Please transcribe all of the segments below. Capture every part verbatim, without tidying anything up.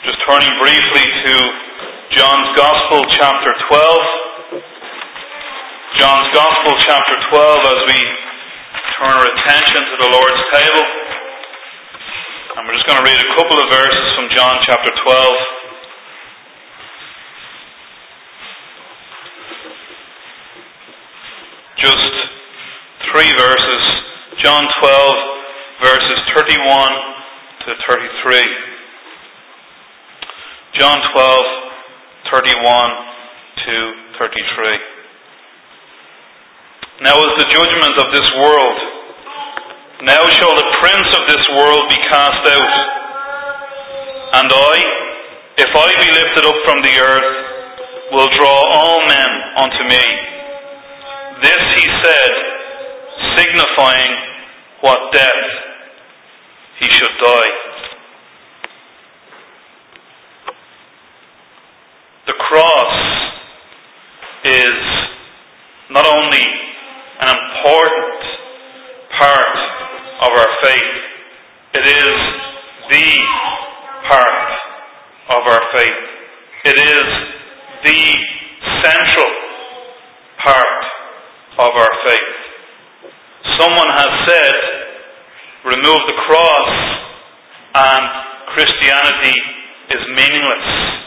Just turning briefly to John's Gospel, chapter twelve. John's Gospel, chapter twelve, as we turn our attention to the Lord's table. And we're just going to read a couple of verses from John chapter twelve. Just three verses. John twelve, verses thirty-one to thirty-three. John twelve, thirty-one to thirty-three. Now is the judgment of this world. Now shall the prince of this world be cast out. And I, if I be lifted up from the earth, will draw all men unto me. This he said, signifying what death he should die. The cross is not only an important part of our faith, it is the part of our faith. It is the central part of our faith. Someone has said, remove the cross and Christianity is meaningless.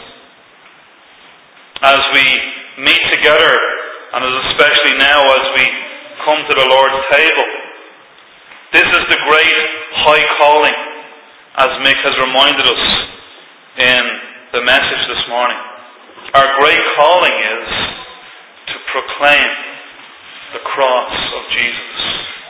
As we meet together, and especially now as we come to the Lord's table, this is the great high calling, as Mick has reminded us in the message this morning. Our great calling is to proclaim the cross of Jesus.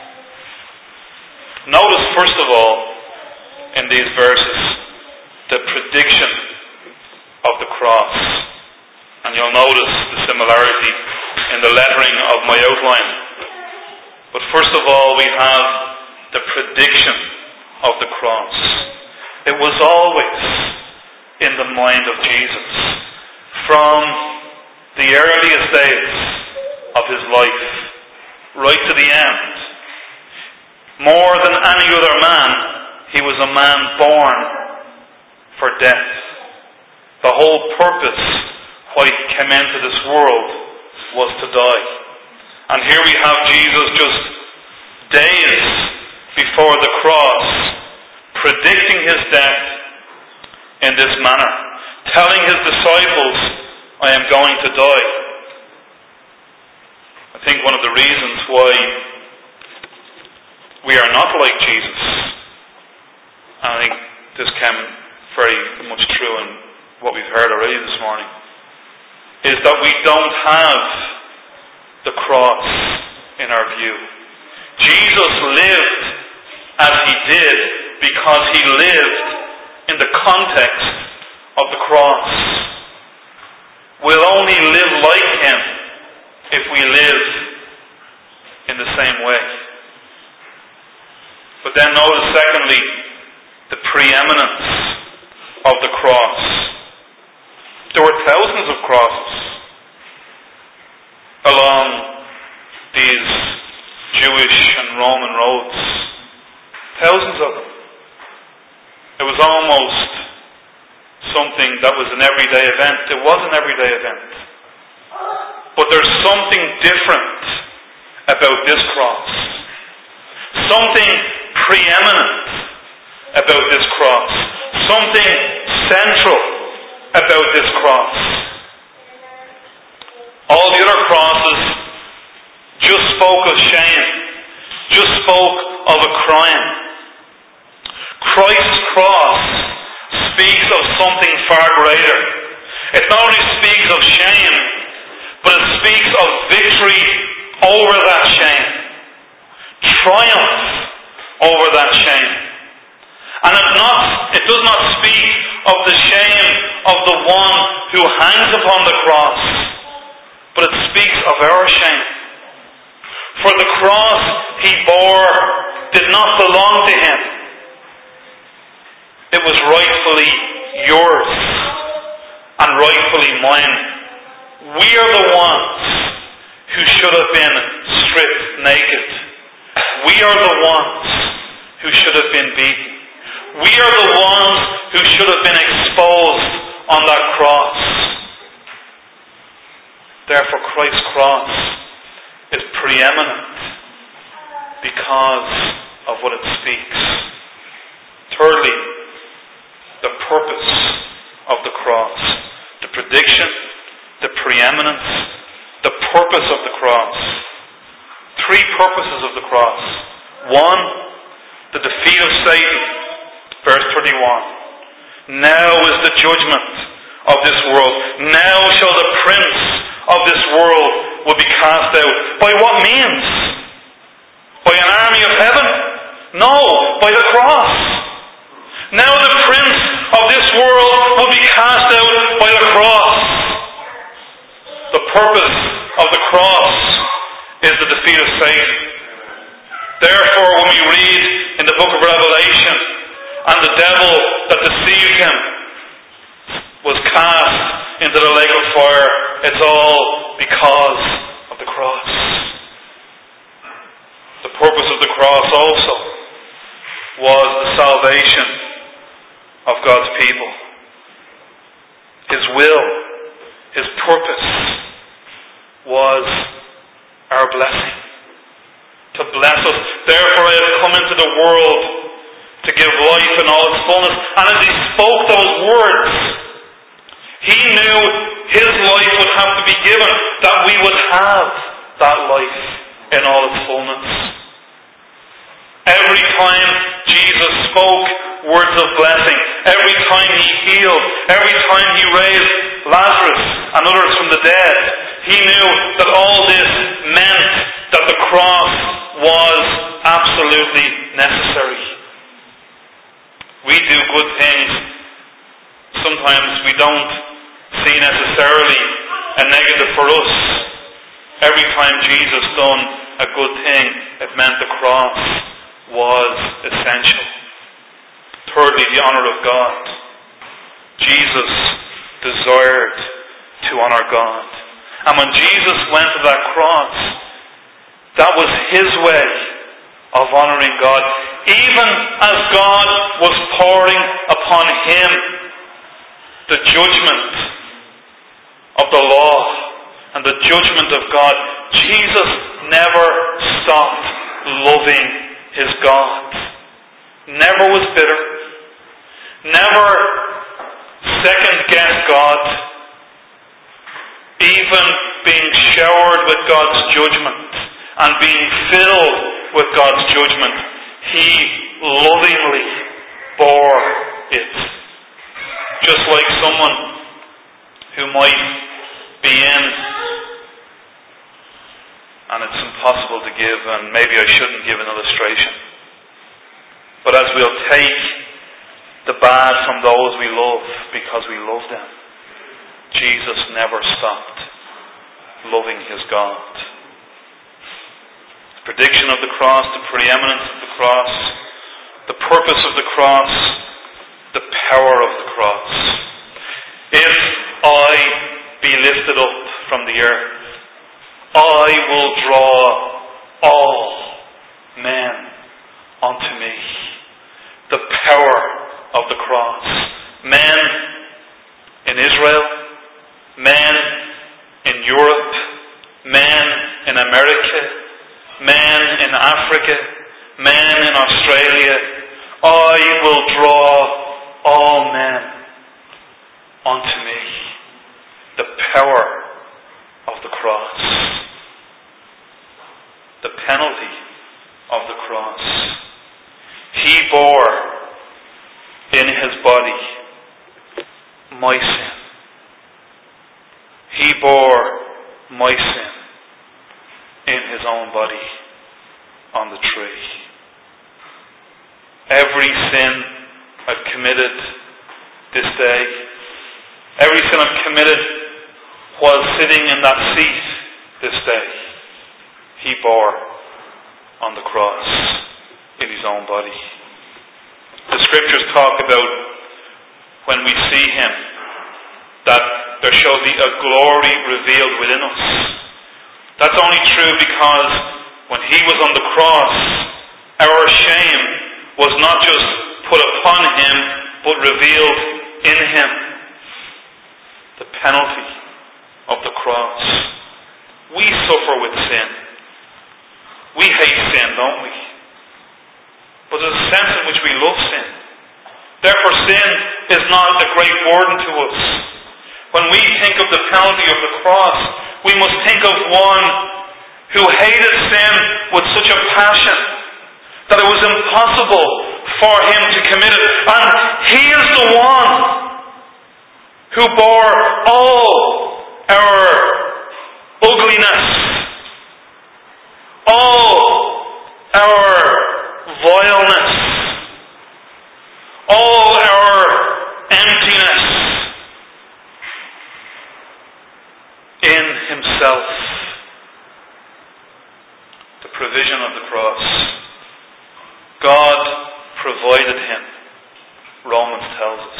Notice, first of all, in these verses, the prediction of the cross. And you'll notice the similarity in the lettering of my outline. But first of all, we have the prediction of the cross. It was always in the mind of Jesus. From the earliest days of his life, right to the end. More than any other man, he was a man born for death. The whole purpose why he came into this world was to die. And here we have Jesus just days before the cross, predicting his death in this manner, telling his disciples, I am going to die. I think one of the reasons why we are not like Jesus, and I think this came very much true in what we've heard already this morning, is that we don't have the cross in our view. Jesus lived as he did because he lived in the context of the cross. We'll only live like him if we live in the same way. But then notice, secondly, the preeminence of the cross. There were thousands of crosses along these Jewish and Roman roads. Thousands of them. It was almost something that was an everyday event. It was an everyday event. But there's something different about this cross. Something preeminent about this cross. Something central about this cross. All the other crosses just spoke of shame, just spoke of a crime. Christ's cross speaks of something far greater. It not only speaks of shame, but it speaks of victory over that shame, triumph over that shame. And it, not, it does not speak of the shame of the one who hangs upon the cross, but it speaks of our shame. For the cross he bore did not belong to him. It was rightfully yours and rightfully mine. We are the ones who should have been stripped naked. We are the ones who should have been beaten. We are the ones who should have been exposed on that cross. Therefore, Christ's cross is preeminent because of what it speaks. Thirdly, the purpose of the cross. The prediction, the preeminence, the purpose of the cross. Three purposes of the cross. One, the defeat of Satan. Verse thirty-one. Now is the judgment of this world. Now shall the prince of this world will be cast out. By what means? By an army of heaven? No, by the cross. Now the prince of this world will be cast out by the cross. The purpose of the cross is the defeat of Satan. Therefore, when we read in the book of Revelation, and the devil that deceived him was cast into the lake of fire, it's all because of the cross. The purpose of the cross also was the salvation of God's people. His will, His purpose was our blessing. To bless us. Therefore I have come into the world to give life in all its fullness. And as He spoke those words, He knew His life would have to be given, that we would have that life in all its fullness. Every time Jesus spoke words of blessing, every time He healed, every time He raised Lazarus and others from the dead, He knew that all this meant that the cross was absolutely necessary. We do good things. Sometimes we don't see necessarily a negative for us. Every time Jesus done a good thing, it meant the cross was essential. Thirdly, the honour of God. Jesus desired to honour God. And when Jesus went to that cross, that was His way of honouring God. Even as God was pouring upon Him the judgment of the law and the judgment of God, Jesus never stopped loving His God. Never was bitter. Never second-guessed God. Even being showered with God's judgment and being filled with God's judgment, He lovingly bore it. Just like someone who might be in, and it's impossible to give, and maybe I shouldn't give an illustration, but as we'll take the bad from those we love because we love them, Jesus never stopped loving His God. The prediction of the cross, the preeminence of the cross, the purpose of the cross, the power of the cross. If I be lifted up from the earth, I will draw all men unto me. The power of the cross. Men in Israel, men in Europe, men in America, men in Africa, men in Australia, I will draw all men unto me. The power of the cross. The penalty of the cross. He bore in His body my sin. He bore my sin in His own body on the tree. Every sin I've committed this day, every sin I've committed while sitting in that seat this day, He bore on the cross in His own body. The Scriptures talk about when we see Him, that there shall be a glory revealed within us. That's only true because when He was on the cross, our shame was not just put upon him, but revealed in him. The penalty of the cross. We suffer with sin. We hate sin, don't we? But there's a sense in which we love sin. Therefore, sin is not a great burden to us. When we think of the penalty of the cross, we must think of one who hated sin with such a passion that it was impossible for him to commit it. And he is the one who bore all our ugliness, all our vileness, all our emptiness in himself. The provision of the cross. God provided him, Romans tells us.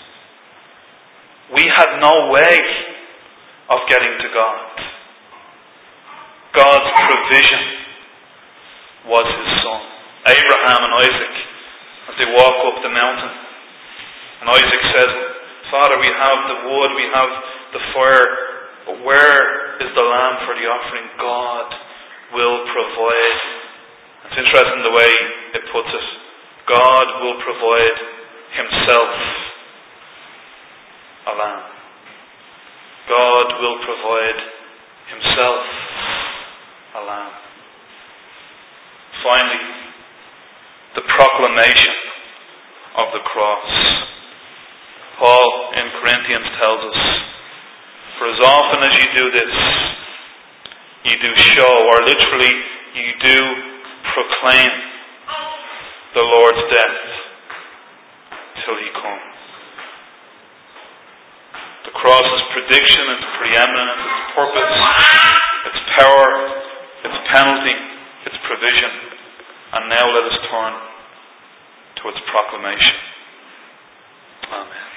We had no way of getting to God. God's provision was his son. Abraham and Isaac, as they walk up the mountain, and Isaac says, Father, we have the wood, we have the fire, but where is the lamb for the offering? God will provide. It's interesting the way it puts it. God will provide himself a lamb. God will provide himself a lamb. Finally, the proclamation of the cross. Paul in Corinthians tells us, for as often as you do this, you do show, or literally, you do proclaim the Lord's death till he comes. The cross's prediction, its preeminence, its purpose, its power, its penalty, its provision. And now let us turn to its proclamation. Amen.